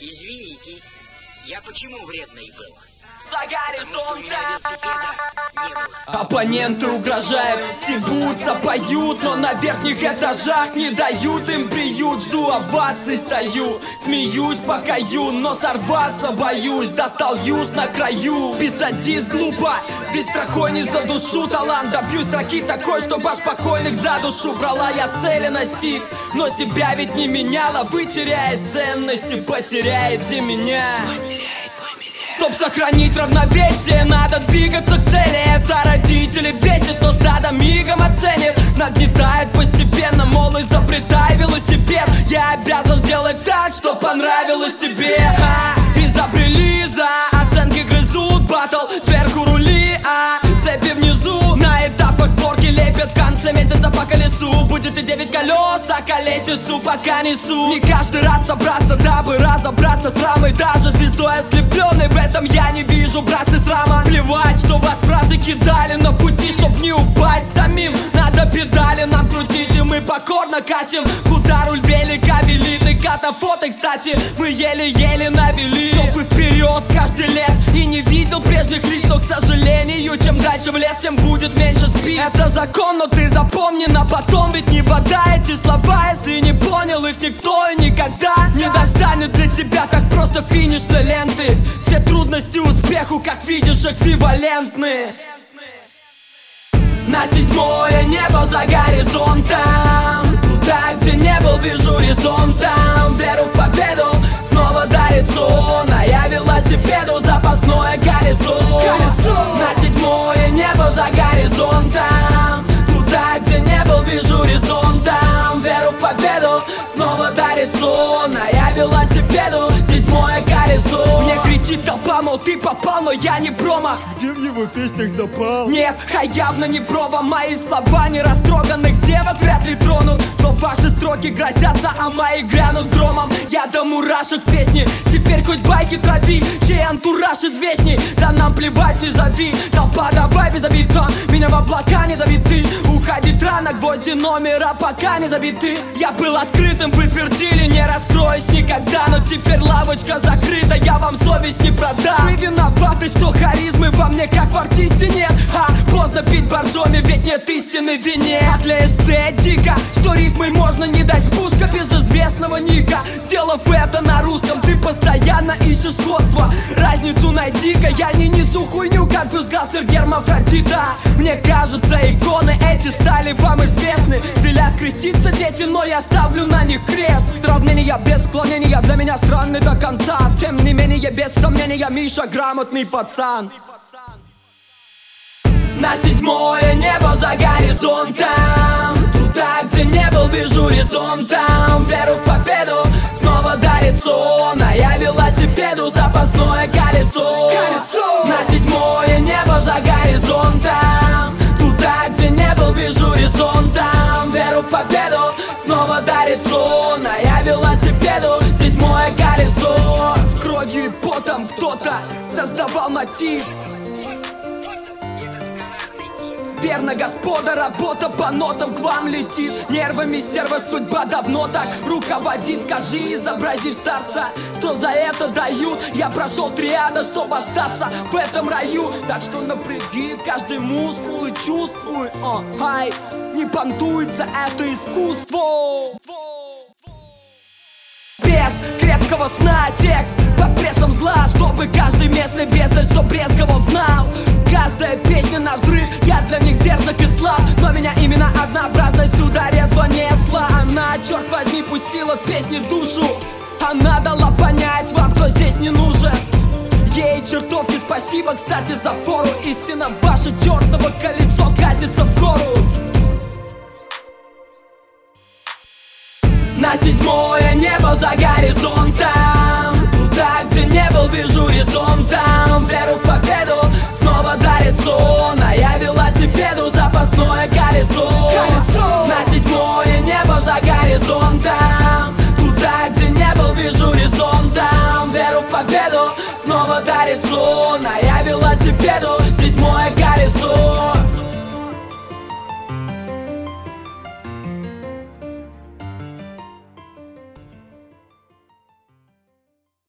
Извините, я почему вредный был? За горизонтом оппоненты угрожают, стебутся, поют, но на верхних этажах не дают им приют. Жду оваций, стою, смеюсь, покаю, но сорваться боюсь. Достал юз на краю, писать диск глупо, без строкой не задушу талант. Добью строки такой, чтобы аж покойных за душу брала. Я цели настиг, но себя ведь не меняла. Вы теряете ценности, потеряете меня. Чтоб сохранить равновесие, надо двигаться к цели. Это родители бесит, но стадо мигом оценит. Нагнетает постепенно, мол, изобретай велосипед. Я обязан сделать так, что понравилось тебе. Изобрели за оценки грызут батл. Сверху рули, цепи внизу. На этапах сборки лепят в конце месяца по колесу. Будет и 9 колес, а колесицу пока несу. Не каждый рад собраться, дабы разобраться с рамой. Даже звездой ослепленной в этом я не вижу, братцы, срама. Плевать, что вас фразы кидали на пути, чтоб не упасть самим. Надо педали нам крутить, и мы покорно катим. Куда руль велика велит, и катафоты, кстати, мы еле-еле навели. Чтобы вперед каждый лес и не видел прежних лиц. Но, к сожалению, чем дальше в лес, тем будет меньше спид. Это закон, но ты запомни на потом. Ведь не вода эти слова, если не понял их никто и никогда не достанет для тебя так просто финишной ленты. Все трудности успеху, как видишь, эквивалентны. На седьмое небо за горизонтом, туда, где не был, вижу горизонтом. Веру в победу снова дарит сон, а я велосипеду запасное колесо. На седьмое небо за горизонтом, туда, где не был, вижу горизонтом. Веру в победу снова дарит сон, а я велосипеду седьмое колесо. Мне кричит толпа, мол, ты попал, но я не промах. Где в его песнях запал? Нет, явно не проба. Мои слова не растроганных девок вряд ли тронут. Но ваши строки грозятся, а мои грянут громом. Я до мурашек в песне, теперь хоть байки трави. Чей антураж известней, да нам плевать и зови. Толпа, давай без обид, меня в облака не забиты. Уходить рано, гвозди номера пока не забиты. Я был открытым, вы твердили, не раскроюсь никогда. Но теперь лавочка закрыта, я вам совесть не продам. Вы виноваты, что харизмы во мне как в артисте нет. Поздно пить боржоми, ведь нет истины в вине. А для эстетика, что рифмой можно не дать спуска без известного ника. Сделав это на русском, ты постоянно ищешь сходство. Разницу найди-ка, я не несу хуйню, как бюстгальтер гермафродита. Мне кажется, иконы эти стали вам известны. Велят креститься дети, но я ставлю на них крест. Сравнения без склонения для меня странны до конца. Тем не менее, без сомнения, Миша грамотный пацан. На седьмое небо за горизонтом, туда, где не был, вижу горизонтом. Веру в победу снова дарит сон, а я велосипеду запасное колесо. На седьмое небо за горизонтом, туда, где не был, вижу горизонтом. Веру в победу снова дарит сон, а я велосипеду седьмое колесо. С кровью и потом кто-то создавал мотив. Верно, господа, работа по нотам к вам летит. Нервами стерва судьба давно так руководит. Скажи, изобразив старца, что за это дают. Я прошел триада, чтобы остаться в этом раю. Так что напряги каждый мускул и чувствуй. Не понтуется это искусство. Без крепкого сна текст под прессом зла, чтобы каждый местный бездарь, что брезговал, знал. Каждая песня на взрыв, я для них дерзок и слаб. Но меня именно однообразность сюда резво несла. Она, черт возьми, пустила в песни душу. Она дала понять вам, кто здесь не нужен. Ей чертовки спасибо, кстати, за фору. Истина, ваше чертово колесо катится в гору. На седьмое небо за горизонтом, туда, где не был, вижу горизонтом. Веру в победу снова дарит сон, а я велосипеду запасное колесо. На седьмое небо за горизонтом, туда, где не был, вижу горизонтом. Веру в победу снова дарит сон, а я велосипеду